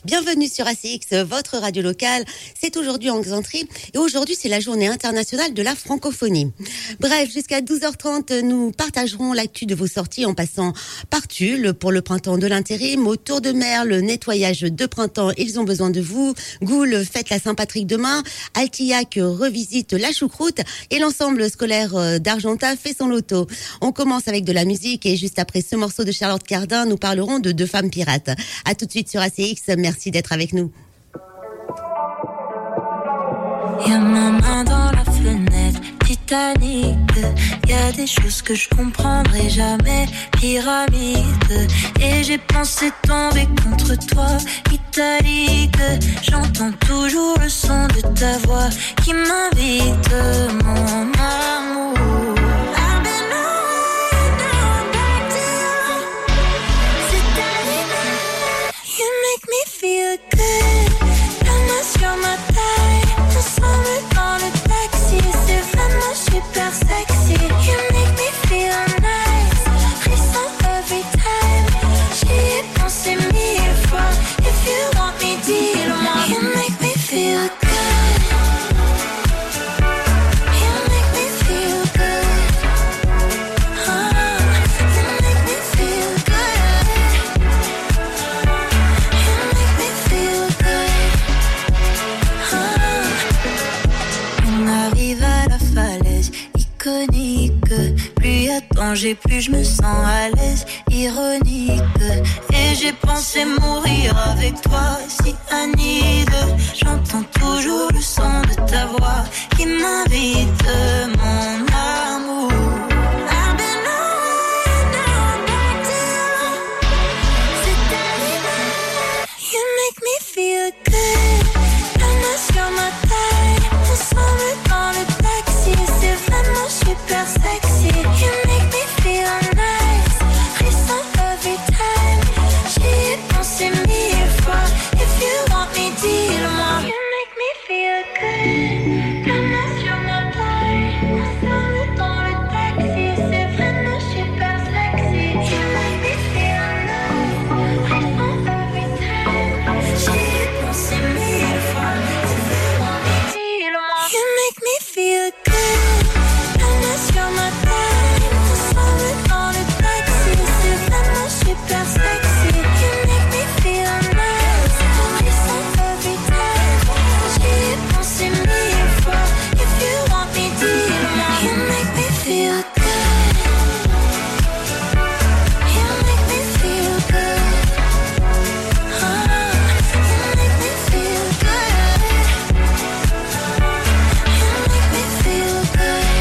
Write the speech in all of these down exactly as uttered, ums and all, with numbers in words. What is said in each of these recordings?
Bienvenue sur A C X, votre radio locale. C'est aujourd'hui en Xantrie et aujourd'hui c'est la journée internationale de la francophonie. Bref, jusqu'à douze heures trente, nous partagerons l'actu de vos sorties en passant par Tulle pour le printemps de l'intérim, au Tour de Mer, le nettoyage de printemps, ils ont besoin de vous. Goul fête la Saint-Patrick demain, Altillac revisite la choucroute et l'ensemble scolaire d'Argentat fait son loto. On commence avec de la musique et juste après ce morceau de Charlotte Cardin, nous parlerons de deux femmes pirates. À tout de suite sur A C X. Merci d'être avec nous. Y'a ma main dans la fenêtre, Titanic. Y'a des choses que je comprendrai jamais, pyramide. Et j'ai pensé tomber contre toi, italique. J'entends toujours le son de ta voix qui m'invite, mon amour. Feel good, la main sur ma taille. Ensemble dans le taxi, c'est vraiment super sexy. You make me feel nice, frisson every time. J'y ai pensé mille fois. If you want me, dis-le-moi. You make me feel good. You make me feel good. Oh, you make me feel good. Iconique, plus y a de danger, plus je me sens à l'aise, ironique. Et j'ai pensé mourir avec toi, si Anide. J'entends toujours le son de ta voix qui m'invite, mon amour. I've been on down back to you. C'est Anide. You make me feel good. La main sur ma taille, ensemble dans le taxi, c'est vraiment super sexy. You make me feel nice, frisson every time. J'y ai pensé mille fois. If you want me, dis-le-moi. You make me feel good. La main sur ma taille, ensemble dans le taxi, c'est vraiment super sexy. You make me feel nice, frisson every time. J'y ai pensé mille fois. If you want me, dis-le-moi. You make me feel good. La main sur ma taille, ensemble dans le taxi, c'est vraiment super sexy. You make me feel nice, frisson every time. J'y ai pensé mille fois. If you want me, dis-le-moi. You make me feel good. You make me feel good. Oh, you make me feel good. You make me feel good.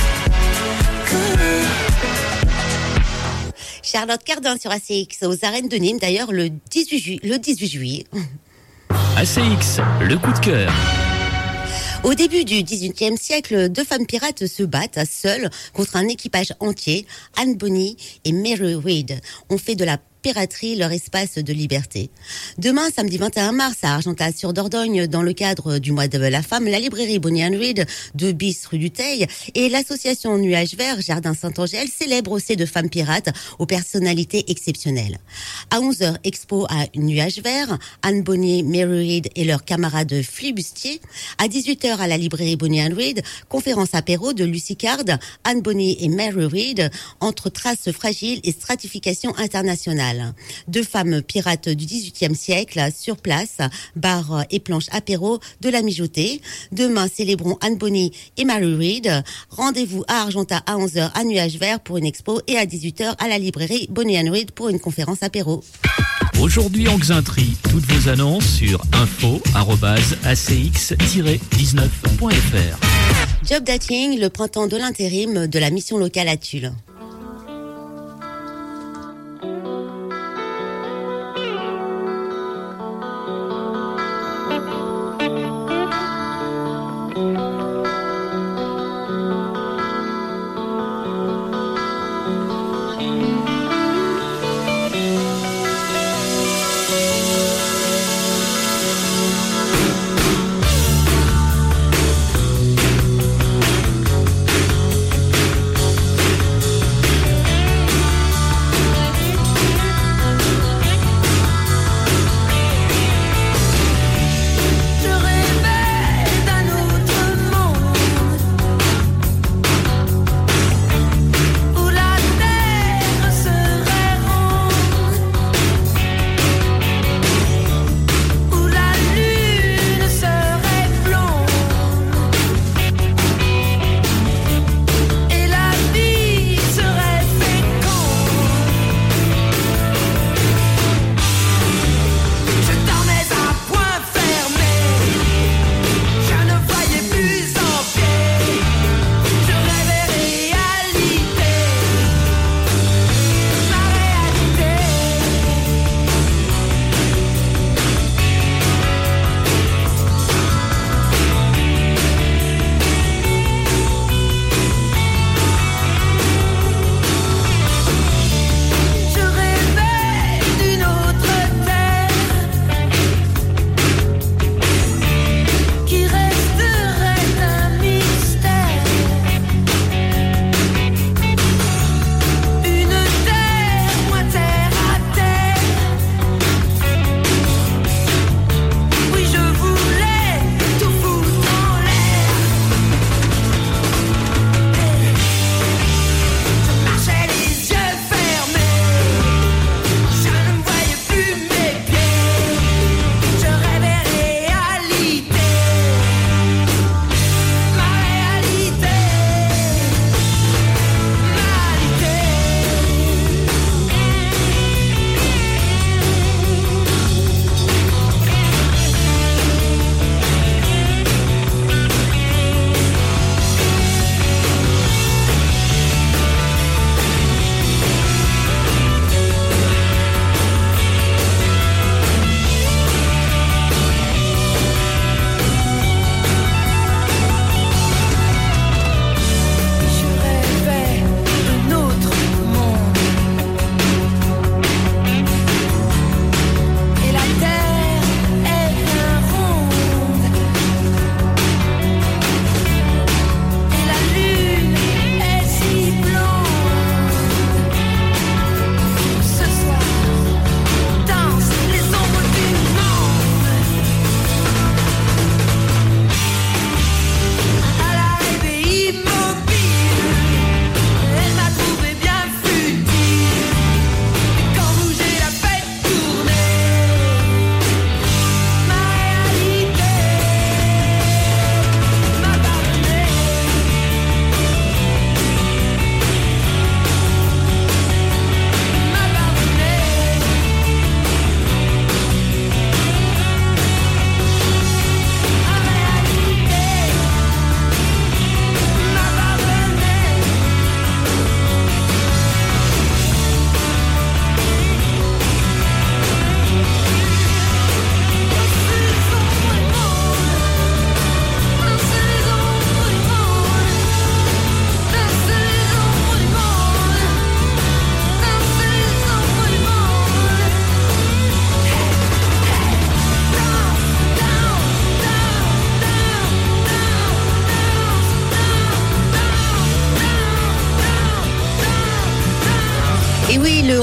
Charlotte Cardin sur A C X aux arènes de Nîmes, d'ailleurs le dix-huit, ju- le dix-huit juillet. A C X, le coup de cœur. Au début du dix-huitième siècle, deux femmes pirates se battent seules contre un équipage entier. Anne Bonny et Mary Read ont fait de la piraterie leur espace de liberté. Demain, samedi vingt et un mars, à Argentat-sur-Dordogne, dans le cadre du mois de la femme, la librairie Bonny and Read de Bis rue du Teil et l'association Nuage Vert Jardin Saint-Angèle célèbrent ces deux femmes pirates aux personnalités exceptionnelles. À onze heures, expo à Nuage Vert, Anne Bonny, Mary Read et leurs camarades flibustiers. À dix-huit heures, à la librairie Bonny and Read, conférence apéro de Lucy Card, Anne Bonny et Mary Read, entre traces fragiles et stratification internationale. Deux femmes pirates du dix-huitième siècle sur place, bar et planche apéro de la mijotée. Demain, célébrons Anne Bonny et Mary Read. Rendez-vous à Argentat à onze heures à Nuage Vert pour une expo et à dix-huit heures à la librairie Bonny and Read pour une conférence apéro. Aujourd'hui en Xantrie, toutes vos annonces sur info arobase a c x tiret dix-neuf point f r. Job Dating, le printemps de l'intérim de la mission locale à Tulle.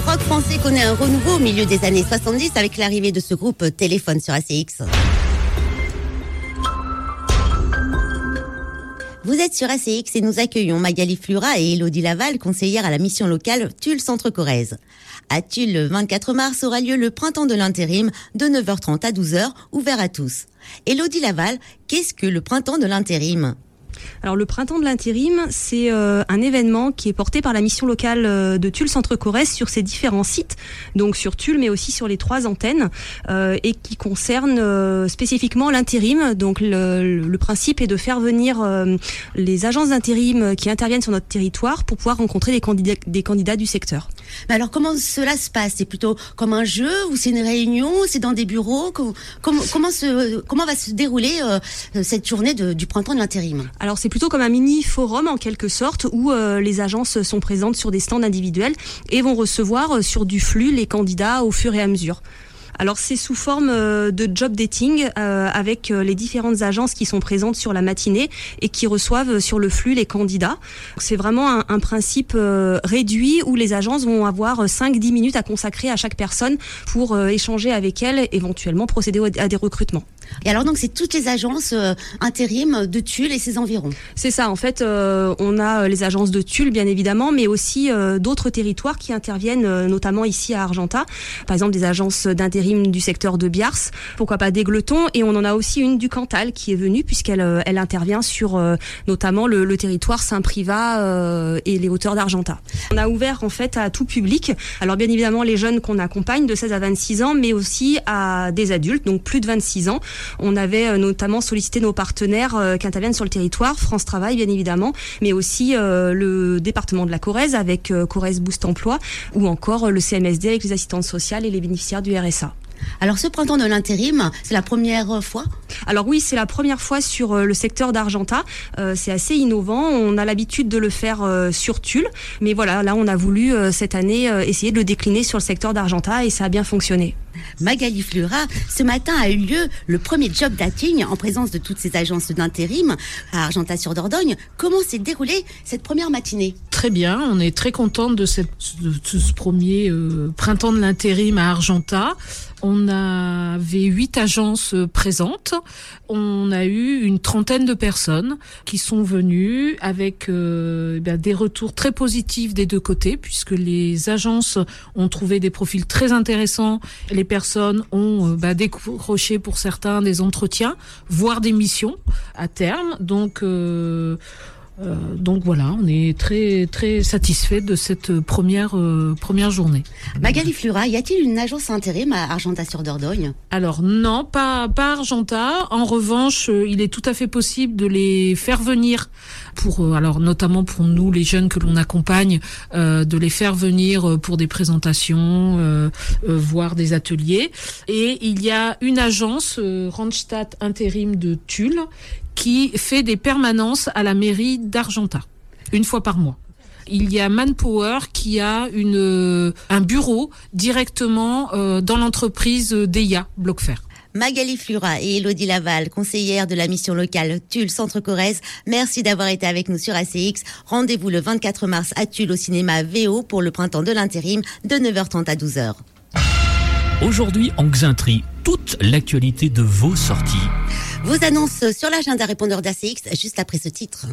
rock français connaît un renouveau au milieu des années soixante-dix avec l'arrivée de ce groupe Téléphone sur A C X. Vous êtes sur A C X et nous accueillons Magali Flura et Élodie Laval, conseillères à la mission locale Tulle Centre-Corrèze. À Tulle, le vingt-quatre mars aura lieu le printemps de l'intérim de neuf heures trente à douze heures, ouvert à tous. Élodie Laval, qu'est-ce que le printemps de l'intérim ? Alors le printemps de l'intérim, c'est euh, un événement qui est porté par la mission locale euh, de Tulle Centre-Corrèze sur ses différents sites, donc sur Tulle mais aussi sur les trois antennes, euh, et qui concerne euh, spécifiquement l'intérim. Donc le, le principe est de faire venir euh, les agences d'intérim qui interviennent sur notre territoire pour pouvoir rencontrer des candidats, des candidats du secteur. Mais alors comment cela se passe ? C'est plutôt comme un jeu ou c'est une réunion ? C'est dans des bureaux ? Comment, comment, comment, se, comment va se dérouler euh, cette journée de, du printemps de l'intérim ? Alors c'est plutôt comme un mini forum en quelque sorte où euh, les agences sont présentes sur des stands individuels et vont recevoir euh, sur du flux les candidats au fur et à mesure. Alors c'est sous forme euh, de job dating euh, avec euh, les différentes agences qui sont présentes sur la matinée et qui reçoivent sur le flux les candidats. C'est vraiment un, un principe euh, réduit où les agences vont avoir cinq à dix minutes à consacrer à chaque personne pour euh, échanger avec elle, éventuellement procéder à des recrutements. Et alors donc c'est toutes les agences euh, intérim de Tulle et ses environs. C'est ça, en fait euh, on a les agences de Tulle bien évidemment, mais aussi euh, d'autres territoires qui interviennent, euh, notamment ici à Argentat, par exemple des agences d'intérim du secteur de Biars, pourquoi pas d'Aigleton, et on en a aussi une du Cantal qui est venue puisqu'elle euh, elle intervient sur euh, notamment le, le territoire Saint-Privat euh, et les hauteurs d'Argentat. On a ouvert en fait à tout public, alors bien évidemment les jeunes qu'on accompagne de seize à vingt-six ans, mais aussi à des adultes, donc plus de vingt-six ans. On avait euh, notamment sollicité nos partenaires euh, qui interviennent sur le territoire, France Travail bien évidemment, mais aussi euh, le département de la Corrèze avec euh, Corrèze Boost Emploi, ou encore euh, le C M S D avec les assistantes sociales et les bénéficiaires du R S A. Alors ce printemps de l'intérim, c'est la première fois ? Alors oui, c'est la première fois sur euh, le secteur d'Argentat. Euh, c'est assez innovant. On a l'habitude de le faire euh, sur Tulle, mais voilà, là on a voulu euh, cette année euh, essayer de le décliner sur le secteur d'Argentat et ça a bien fonctionné. Magali Flura, ce matin a eu lieu le premier job dating en présence de toutes ces agences d'intérim à Argentat-sur-Dordogne. Comment s'est déroulée cette première matinée ? Très bien, on est très contente de, cette, de ce premier euh, printemps de l'intérim à Argentat. On avait huit agences présentes. On a eu une trentaine de personnes qui sont venues avec euh, ben, des retours très positifs des deux côtés, puisque les agences ont trouvé des profils très intéressants. Les personnes ont euh, ben, décroché pour certains des entretiens, voire des missions à terme. Donc euh, Euh, donc voilà, on est très très satisfait de cette première euh, première journée. Magali Flura, y a-t-il une agence intérim à Argentat-sur-Dordogne ? Alors non, pas pas Argentat. En revanche, euh, il est tout à fait possible de les faire venir pour euh, alors notamment pour nous les jeunes que l'on accompagne, euh, de les faire venir pour des présentations, euh, euh, voire des ateliers. Et il y a une agence euh, Randstad Intérim de Tulle qui fait des permanences à la mairie d'Argentat, une fois par mois. Il y a Manpower qui a une, un bureau directement euh, dans l'entreprise d'E I A, Blockfer. Magali Flura et Élodie Laval, conseillères de la mission locale Tulle Centre-Corrèze, merci d'avoir été avec nous sur A C X. Rendez-vous le vingt-quatre mars à Tulle au cinéma V O pour le printemps de l'intérim de neuf heures trente à douze heures. Aujourd'hui en Xainterie, toute l'actualité de vos sorties. Vos annonces sur l'agenda répondeur d'A C X juste après ce titre.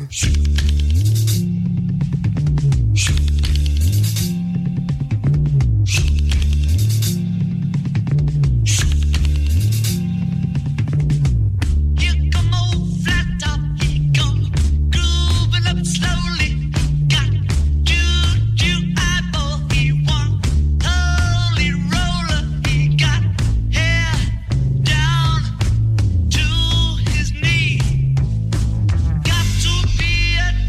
Got to be a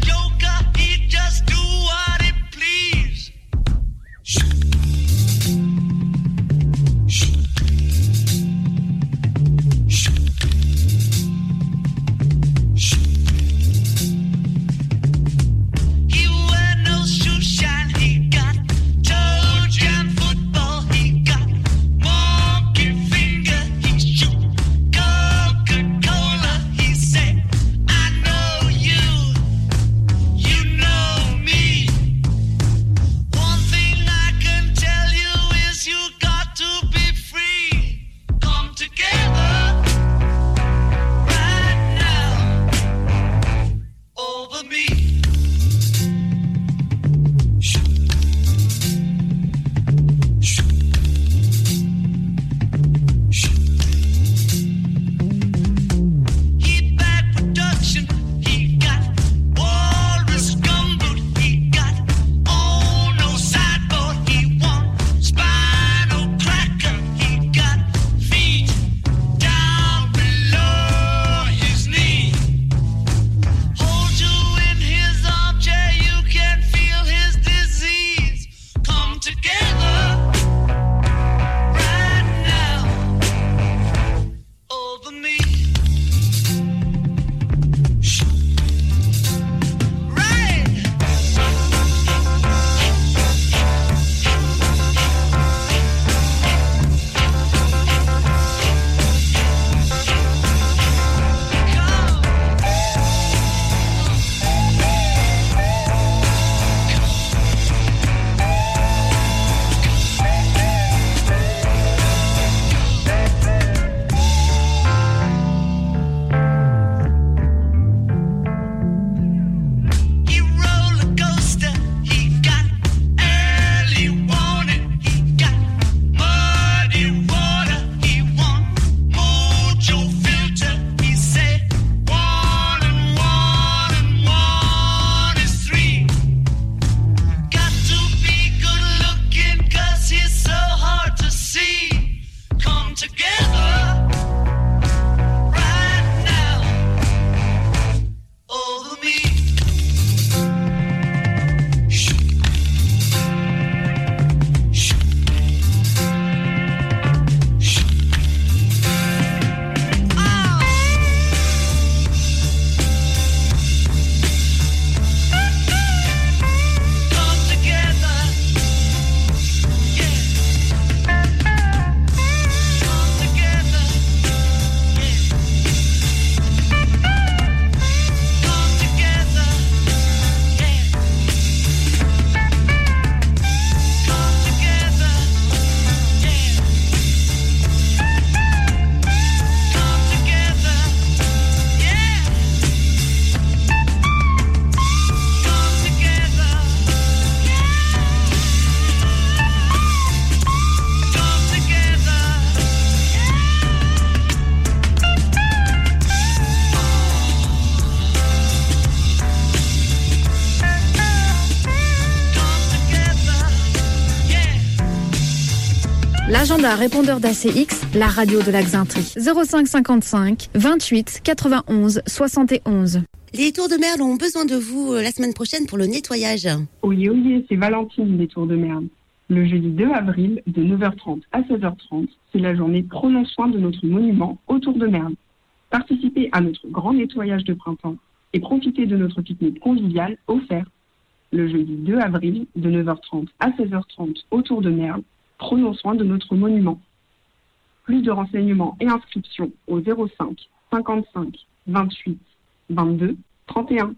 L'agenda répondeur d'A C X, la radio de la Xaintrie. zéro cinq cinquante-cinq vingt-huit quatre-vingt-onze soixante et onze. Les Tours de Merle ont besoin de vous la semaine prochaine pour le nettoyage. Oyez, oyez, c'est Valentine des Tours de Merle. Le jeudi deux avril, de neuf heures trente à seize heures trente, c'est la journée Prenons soin de notre monument au Tour de Merle. Participez à notre grand nettoyage de printemps et profitez de notre pique-nique convivial offert. Le jeudi deux avril, de neuf heures trente à seize heures trente, au Tour de Merle, prenons soin de notre monument. Plus de renseignements et inscriptions au zéro cinq cinquante-cinq vingt-huit vingt-deux trente et un.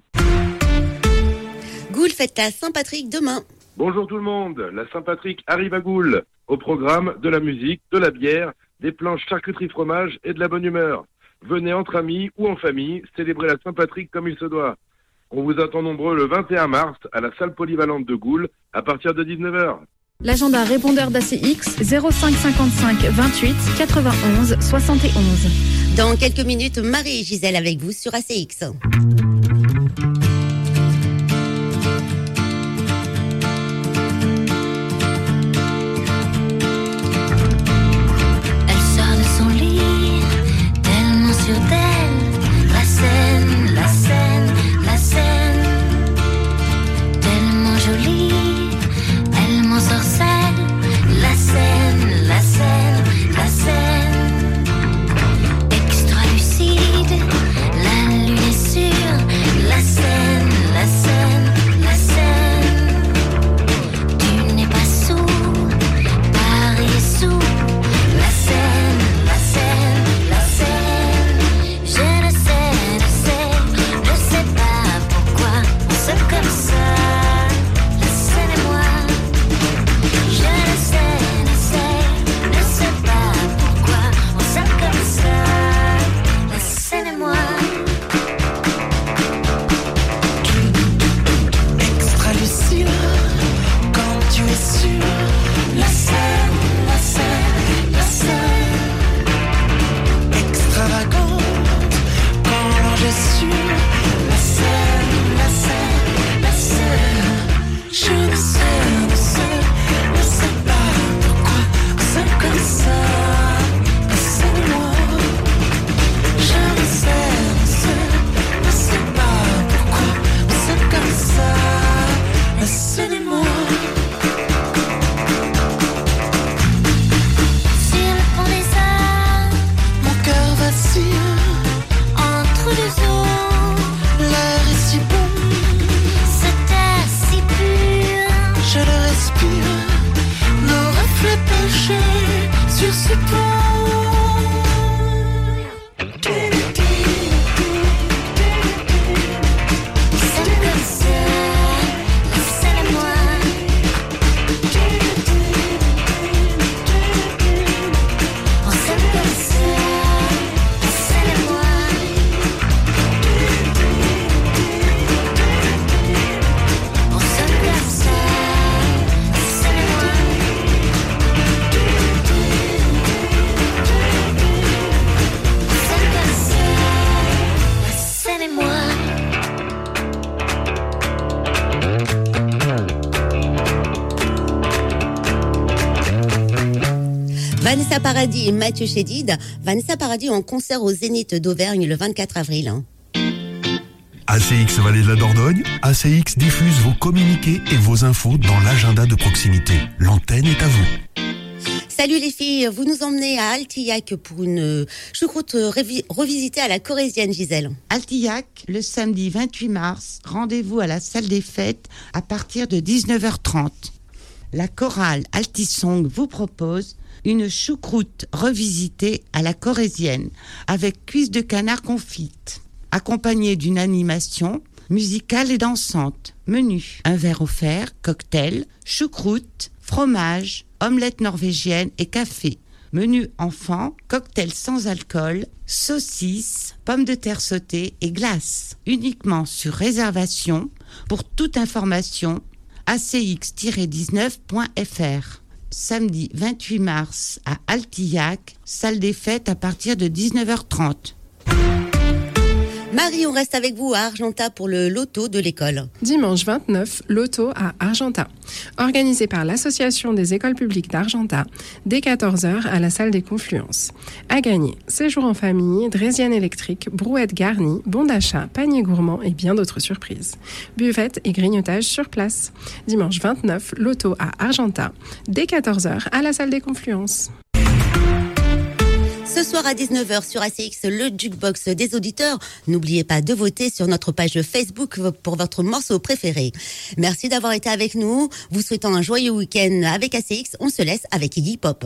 Goul fête la Saint-Patrick demain. Bonjour tout le monde, la Saint-Patrick arrive à Goul. Au programme de la musique, de la bière, des planches charcuterie fromage et de la bonne humeur. Venez entre amis ou en famille célébrer la Saint-Patrick comme il se doit. On vous attend nombreux le vingt et un mars à la salle polyvalente de Goul à partir de dix-neuf heures. L'agenda répondeur d'A C X, zéro cinq cinquante-cinq vingt-huit quatre-vingt-onze soixante et onze. Dans quelques minutes, Marie et Gisèle avec vous sur A C X. Vanessa Paradis et Mathieu Chédid. Vanessa Paradis en concert au Zénith d'Auvergne le vingt-quatre avril. Hein. A C X Vallée de la Dordogne, A C X diffuse vos communiqués et vos infos dans l'agenda de proximité. L'antenne est à vous. Salut les filles, vous nous emmenez à Altillac pour une choucroute révi- revisitée à la Corésienne, Gisèle. Altillac, le samedi vingt-huit mars, rendez-vous à la salle des fêtes à partir de dix-neuf heures trente. La chorale Altisong vous propose une choucroute revisitée à la Corésienne avec cuisses de canard confites, accompagnée d'une animation musicale et dansante. Menu, un verre offert, cocktail, choucroute, fromage, omelette norvégienne et café. Menu enfant, cocktail sans alcool, saucisses, pommes de terre sautées et glace. Uniquement sur réservation. Pour toute information, a c x tiret dix-neuf point f r. Samedi vingt-huit mars à Altillac, salle des fêtes à partir de dix-neuf heures trente. Marie, on reste avec vous à Argentat pour le loto de l'école. Dimanche vingt-neuf, loto à Argentat. Organisé par l'Association des écoles publiques d'Argentat, dès quatorze heures à la salle des Confluences. À gagner, séjour en famille, draisienne électrique, brouette garnie, bon d'achat, panier gourmand et bien d'autres surprises. Buvette et grignotage sur place. Dimanche vingt-neuf, loto à Argentat, dès quatorze heures à la salle des Confluences. Ce soir à dix-neuf heures sur A C X, le jukebox des auditeurs. N'oubliez pas de voter sur notre page Facebook pour votre morceau préféré. Merci d'avoir été avec nous. Vous souhaitant un joyeux week-end avec A C X, on se laisse avec Iggy Pop.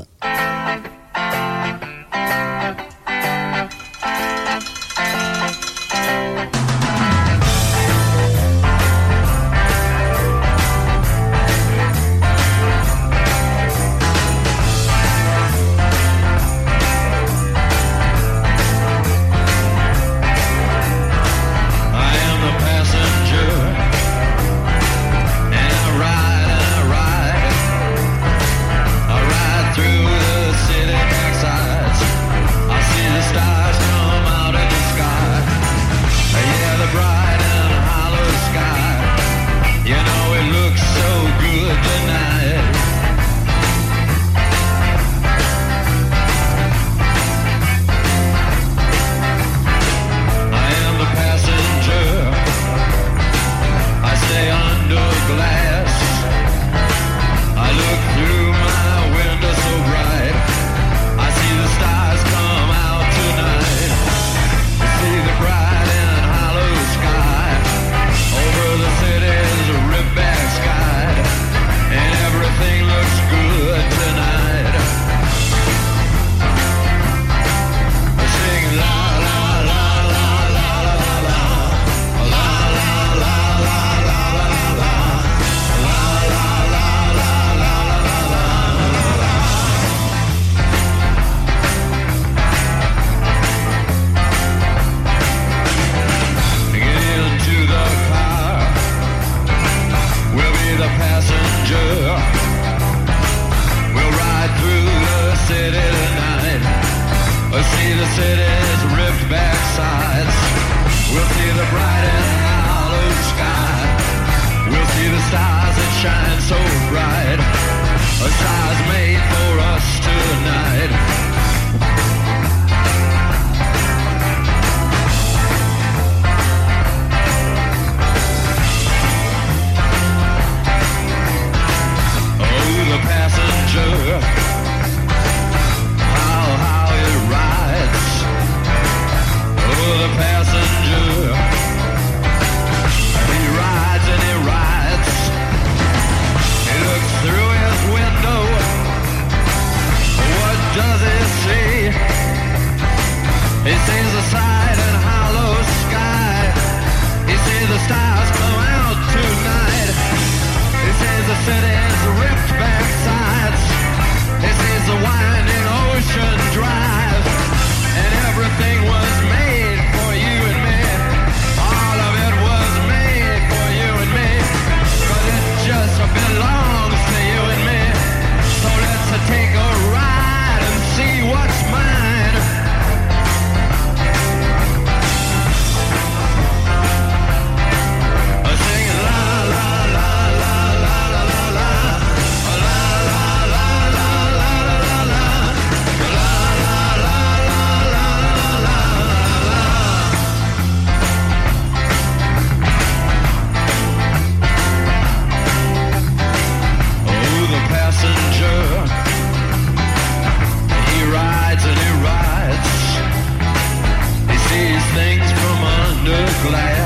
Things from under glass.